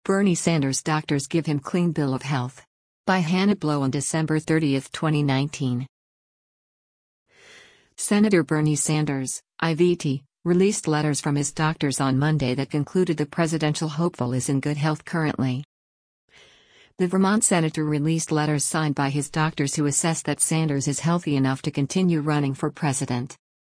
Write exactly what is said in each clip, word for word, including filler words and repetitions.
Bernie Sanders' doctors give him clean bill of health. By Hannah Blow on December thirtieth, twenty nineteen. Senator Bernie Sanders, I V T, released letters from his doctors on Monday that concluded the presidential hopeful is in good health currently. The Vermont senator released letters signed by his doctors who assess that Sanders is healthy enough to continue running for president.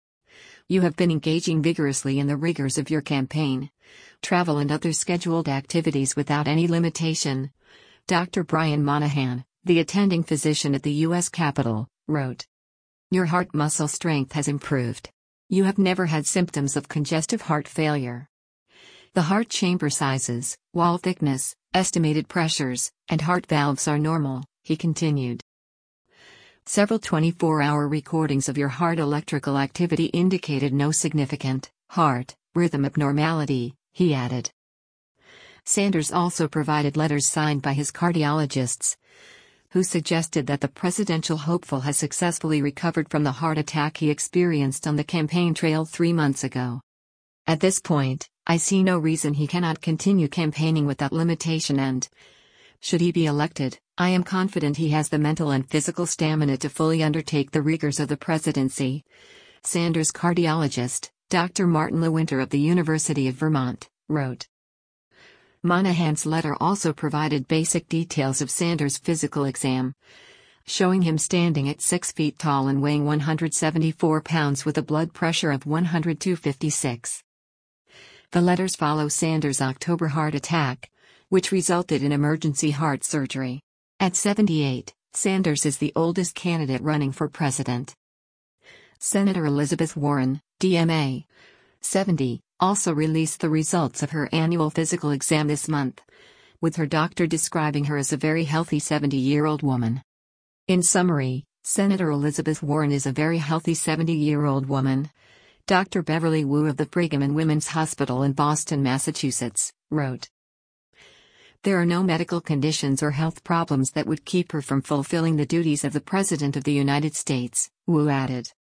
You have been engaging vigorously in the rigors of your campaign, travel and other scheduled activities without any limitation, Doctor Brian Monahan, the attending physician at the U S Capitol, wrote. Your heart muscle strength has improved. You have never had symptoms of congestive heart failure. The heart chamber sizes, wall thickness, estimated pressures, and heart valves are normal, he continued. Several twenty-four hour recordings of your heart electrical activity indicated no significant heart rhythm abnormality, he added. Sanders also provided letters signed by his cardiologists, who suggested that the presidential hopeful has successfully recovered from the heart attack he experienced on the campaign trail three months ago. At this point, I see no reason he cannot continue campaigning without limitation and, should he be elected, I am confident he has the mental and physical stamina to fully undertake the rigors of the presidency, Sanders' cardiologist, Doctor Martin Lewinter of the University of Vermont, wrote. Monahan's letter also provided basic details of Sanders' physical exam, showing him standing at six feet tall and weighing one hundred seventy-four pounds with a blood pressure of one hundred two fifty-six. The letters follow Sanders' October heart attack, which resulted in emergency heart surgery. At seventy-eight, Sanders is the oldest candidate running for president. Senator Elizabeth Warren, D M A, seventy, also released the results of her annual physical exam this month, with her doctor describing her as a very healthy seventy-year-old woman. In summary, Senator Elizabeth Warren is a very healthy seventy-year-old woman, Doctor Beverly Wu of the Brigham and Women's Hospital in Boston, Massachusetts, wrote. There are no medical conditions or health problems that would keep her from fulfilling the duties of the President of the United States, Wu added.